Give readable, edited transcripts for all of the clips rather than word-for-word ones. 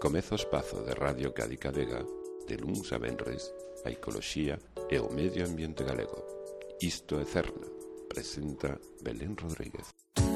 Comeza o espazo de Radio Cádiz Vega de luns a venres a ecoloxía e o medio ambiente galego. Isto é Cerna, presenta Belén Rodríguez.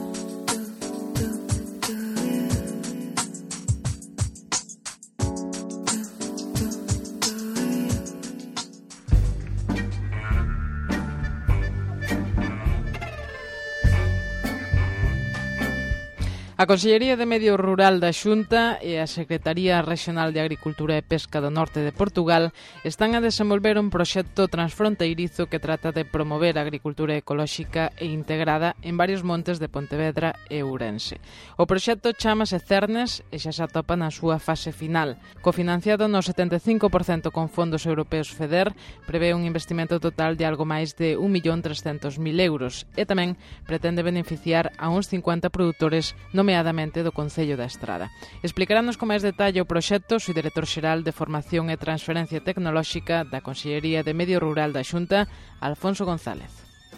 A Consellería de Medio Rural da Xunta e a Secretaría Rexional de Agricultura e Pesca do Norte de Portugal están a desenvolver un proxecto transfronteirizo que trata de promover a agricultura ecolóxica e integrada en varios montes de Pontevedra e Ourense. O proxecto chamase Cernes e xa se atopa na súa fase final. Cofinanciado no 75% con fondos europeos FEDER, prevé un investimento total de algo máis de 1.300.000 euros e tamén pretende beneficiar a uns 50 produtores nomeadamente do Concello da Estrada. Explicarános con máis detalle o proxecto o director xeral de Formación e Transferencia Tecnolóxica da Consellería de Medio Rural da Xunta, Alfonso González.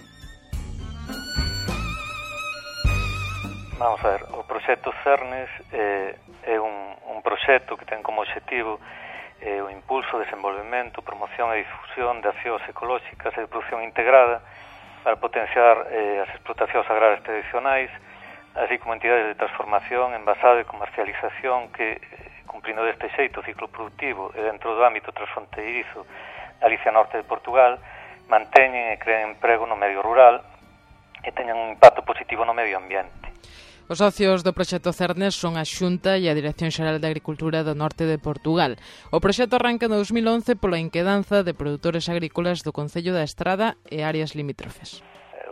Vamos a ver, o proxecto Cernes é un proxecto que ten como objetivo o impulso, desenvolvemento, promoción e difusión de accións ecolóxicas e de produción integrada para potenciar as explotacións agrarias tradicionais, así como entidades de transformación, envasado e comercialización que, cumprindo deste xeito o ciclo productivo e dentro do ámbito transfronteirizo Galicia Norte de Portugal, manteñen e creen emprego no medio rural e teñan un impacto positivo no medio ambiente. Os socios do proxecto Cernes son a Xunta e a Dirección Xeral de Agricultura do Norte de Portugal. O proxecto arranca en 2011 pola inquedanza de produtores agrícolas do Concello da Estrada e áreas limítrofes.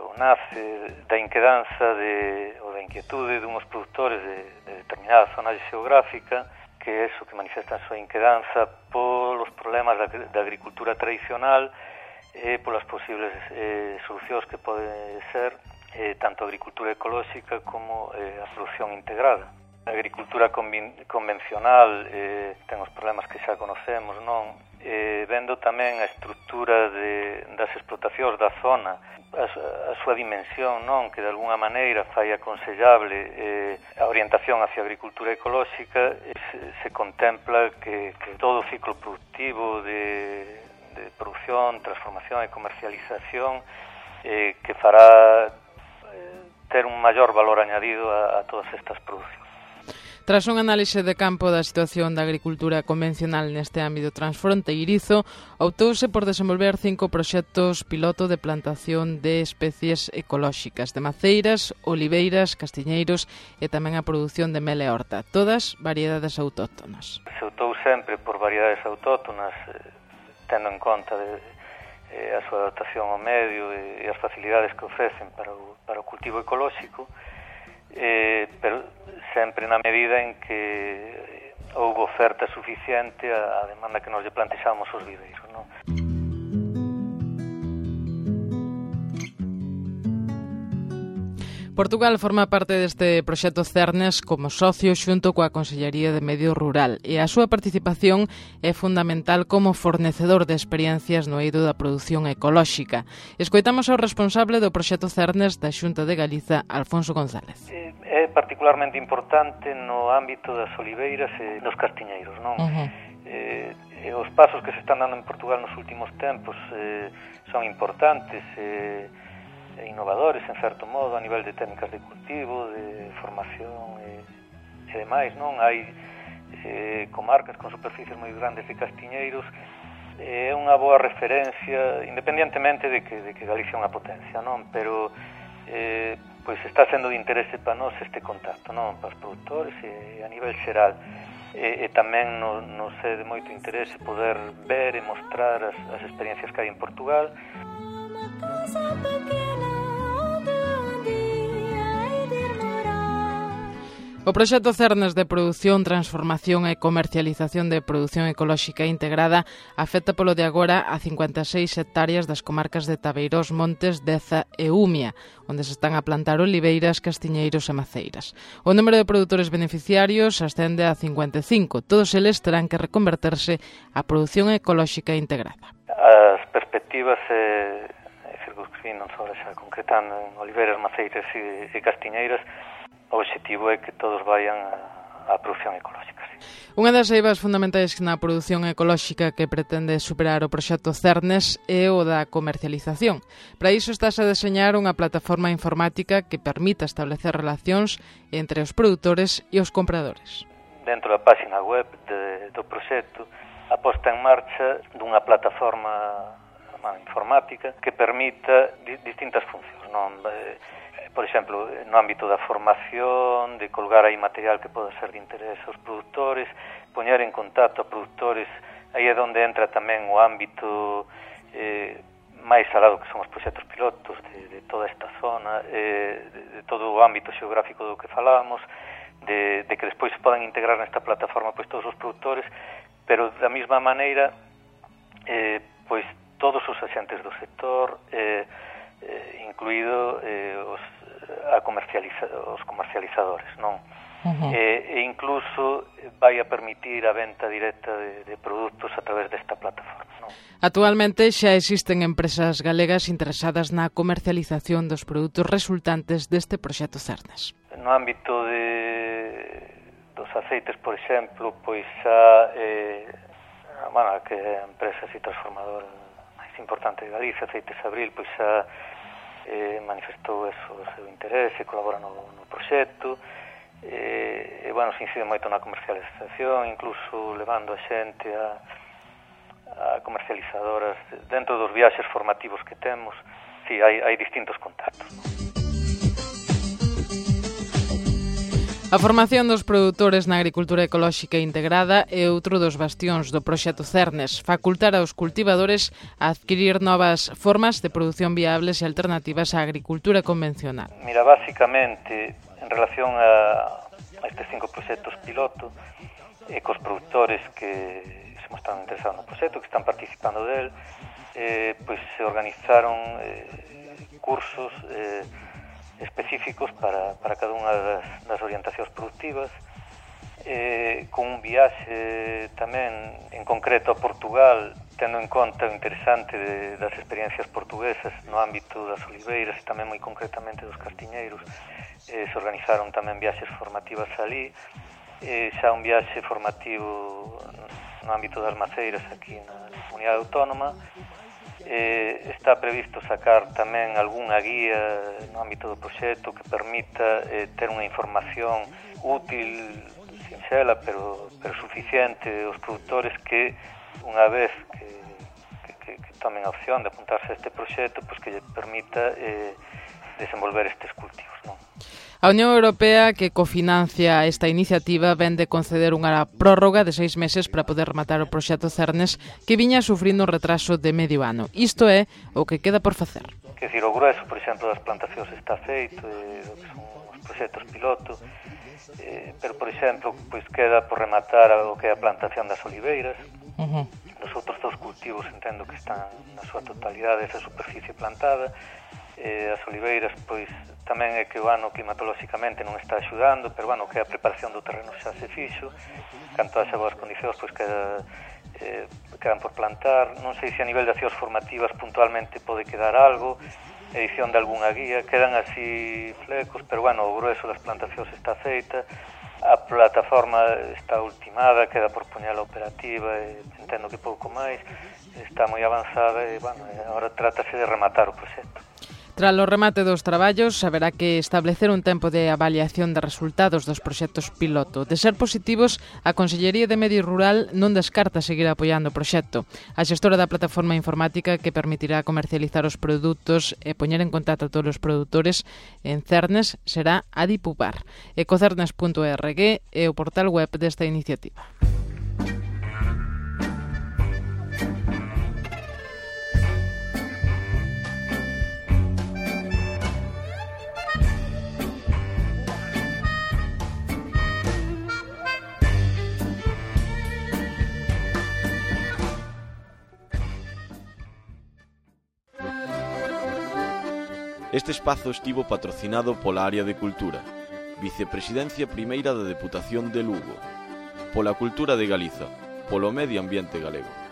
Nace da inquedanza ou da inquietude dunhos produtores de determinada zona geográfica que é eso que manifesta a súa inquedanza polos problemas da agricultura tradicional e polas posibles solucións que pode ser tanto a agricultura ecolóxica como a produción integrada. A agricultura convencional ten os problemas que xa conocemos, non? Vendo tamén a estrutura das explotacións da zona, a súa dimensión, non, que de alguna maneira fai aconsellable a orientación hacia a agricultura ecolóxica, se contempla que todo o ciclo productivo de produción, transformación e comercialización que fará ter un maior valor añadido a todas estas producións. Tras un análise de campo da situación da agricultura convencional neste ámbito transfronteirizo, optouse por desenvolver 5 proxectos piloto de plantación de especies ecolóxicas, de maceiras, oliveiras, castiñeiros e tamén a produción de mel e horta, todas variedades autóctonas. Se optou sempre por variedades autóctonas, tendo en conta a súa adaptación ao medio e as facilidades que ofrecen para o cultivo ecolóxico, pero sempre na medida en que houve oferta suficiente á demanda que nos lle plantexamos os viveiros, non? Portugal forma parte deste proxecto Cernes como socio xunto coa Consellería de Medio Rural e a súa participación é fundamental como fornecedor de experiencias no eido da produción ecolóxica. Escoitamos ao responsable do proxecto Cernes da Xunta de Galiza, Alfonso González. É particularmente importante no ámbito das oliveiras e dos castiñeiros, non? Os pasos que se están dando en Portugal nos últimos tempos son importantes e innovadores, en certo modo, a nivel de técnicas de cultivo, de formación e demais, non? Hai comarcas con superficies moi grandes de castiñeiros, é unha boa referencia, independentemente de que Galicia é unha potencia, non? Pero pois está sendo de interese para nós este contacto, non? Para os produtores e a nivel xeral. E tamén nos é de moito interese poder ver e mostrar as experiencias que hai en Portugal. O proxecto Cernes de produción, transformación e comercialización de produción ecolóxica integrada afecta polo de agora a 56 hectáreas das comarcas de Tabeirós, Montes, Deza e Umia, onde se están a plantar oliveiras, castiñeiros e maceiras. O número de produtores beneficiarios ascende a 55. Todos eles terán que reconverterse á produción ecolóxica integrada. As perspectivas non só xa concretando en oliveiras, maceiras e castiñeiras, o obxectivo é que todos vayan á produción ecolóxica, sí. Unha das eivas fundamentais na produción ecolóxica que pretende superar o proxecto Cernes é o da comercialización. Para iso estase a deseñar unha plataforma informática que permita establecer relacións entre os produtores e os compradores. Dentro da página web do proxecto, a posta en marcha dunha plataforma informática que permita distintas funcións, non? Por exemplo, no ámbito da formación, de colgar aí material que poda ser de interés aos produtores, poñer en contacto a produtores, aí é onde entra tamén o ámbito máis alado que son os proxectos pilotos de toda esta zona, de todo o ámbito xeográfico do que falamos, de que despois se podan integrar nesta plataforma pois todos os produtores, pero da mesma maneira pois todos os axentes do sector, incluído os comercializadores, non? E incluso vai a permitir a venta directa de produtos a través desta plataforma, non? Actualmente xa existen empresas galegas interesadas na comercialización dos produtos resultantes deste proxecto Cernes. No ámbito dos aceites, por exemplo, pois xa que é a empresa así transformadora máis importante de Galicia, Aceites Abril, pois xa manifestou eso, o seu interese, colabora no proxecto, se incide moito na comercialización, incluso levando a xente a comercializadoras dentro dos viaxes formativos que temos. Sí, hai distintos contactos. A formación dos produtores na agricultura ecolóxica integrada é outro dos bastións do proxecto Cernes, facultar aos cultivadores a adquirir novas formas de produción viables e alternativas á agricultura convencional. Mira, básicamente, en relación a estes 5 proxectos piloto, e cos produtores que se están interesados no proxecto, que están participando del, pois se organizaron cursos específicos para cada unha das orientacións productivas, con un viaxe tamén en concreto a Portugal, tendo en conta o interesante das experiencias portuguesas no ámbito das oliveiras e tamén moi concretamente dos castiñeiros. Se organizaron tamén viaxes formativas ali, xa un viaxe formativo no ámbito das maceiras aquí na Comunidade Autónoma. Está previsto sacar tamén algunha guía no ámbito do proxecto que permita ter unha información útil, sinxela, pero suficiente aos produtores que unha vez que tomen a opción de apuntarse a este proxecto, pois que lle permita desenvolver estes cultivos, non? A Unión Europea, que cofinancia esta iniciativa, vén de conceder unha prórroga de 6 meses para poder rematar o proxecto Cernes, que viña sufrindo un retraso de medio ano. Isto é o que queda por facer. Quer dizer, o grueso, por exemplo, das plantacións está feito, do que son os proxectos piloto, pero, por exemplo, pois queda por rematar o que é a plantación das oliveiras. Os outros 2 cultivos entendo que están na súa totalidade esa superficie plantada. As oliveiras, pois, tamén é que o ano climatolóxicamente non está axudando, pero, que a preparación do terreno xa se fixo, canto haxa boas condicións, pois quedan por plantar. Non sei se a nivel de accións formativas puntualmente pode quedar algo, edición de algunha guía, quedan así flecos, pero, o grueso das plantacións está feita, a plataforma está ultimada, queda por poñela operativa, entendo que pouco máis, está moi avanzada e, agora trátase de rematar o proxecto. Tras o remate dos traballos, haberá que establecer un tempo de avaliación de resultados dos proxectos piloto. De ser positivos, a Consellería de Medio Rural non descarta seguir apoiando o proxecto. A xestora da plataforma informática que permitirá comercializar os produtos e poñer en contacto a todos os produtores en Cernes será Adipupar. Ecocernes.org é o portal web desta iniciativa. Este espazo estivo patrocinado pola Área de Cultura, Vicepresidencia Primeira da Deputación de Lugo, pola Cultura de Galiza, polo Medio Ambiente Galego.